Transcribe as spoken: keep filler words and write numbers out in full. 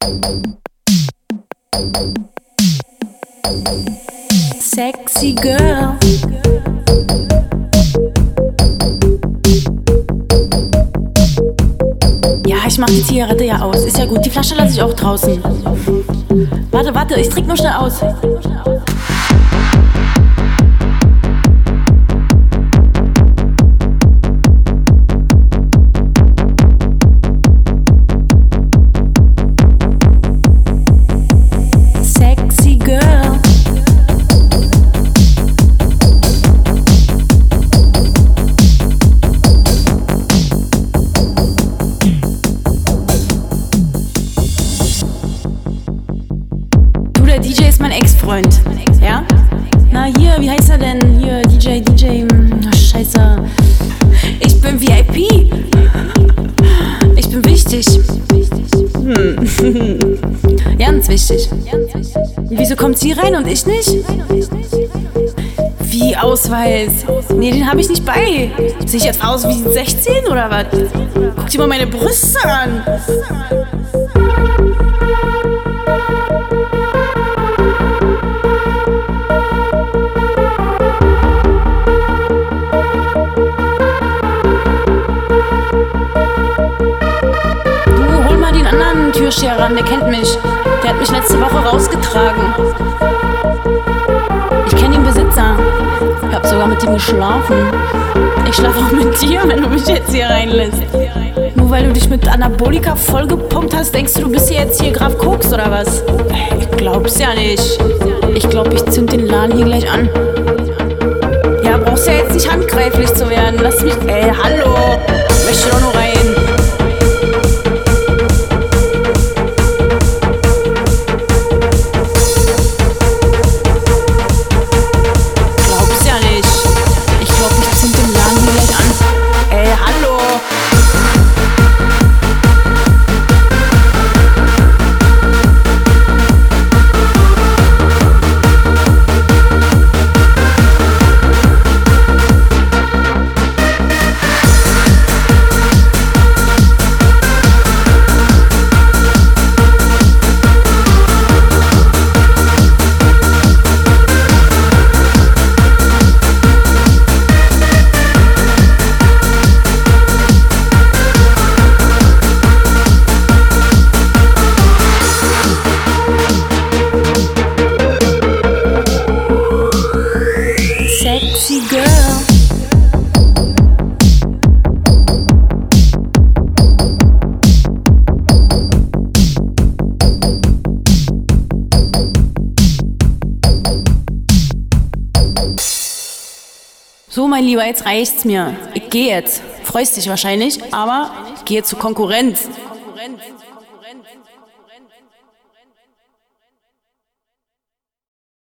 Sexy girl. Ja, ich mach die Zigarette ja aus. Ist ja gut, die Flasche lasse ich auch draußen. Warte, warte, ich trink nur schnell aus. Sexy girl. Du, der D J ist mein Ex-Freund. Ja? Na hier, wie heißt er denn? Hier, D J, D J. Ach, scheiße. Ich bin V I P. Ich bin wichtig. Hm. Ganz wichtig. Wieso kommt sie rein und ich nicht? Wie Ausweis? Nee, den habe ich nicht bei. Sehe ich jetzt aus wie sechzehn oder was? Guck dir mal meine Brüste an. Du, hol mal den anderen Türsteher ran, der kennt mich. Der hat mich letzte Woche rausgetragen. Ich kenne den Besitzer. Ich hab sogar mit ihm geschlafen. Ich schlafe auch mit dir, wenn du mich jetzt hier reinlässt. Nur weil du dich mit Anabolika vollgepumpt hast, denkst du, du bist hier jetzt hier Graf Koks oder was? Ich glaub's ja nicht. Ich glaub, ich zünd den Laden hier gleich an. Ja, brauchst ja jetzt nicht handgreiflich zu werden. Lass mich... Ey, hallo! Ich möchte doch nur rein. Sexy girl. So, mein Lieber, jetzt reicht's mir. Ich gehe jetzt. Freust dich wahrscheinlich, aber ich gehe zur Konkurrenz.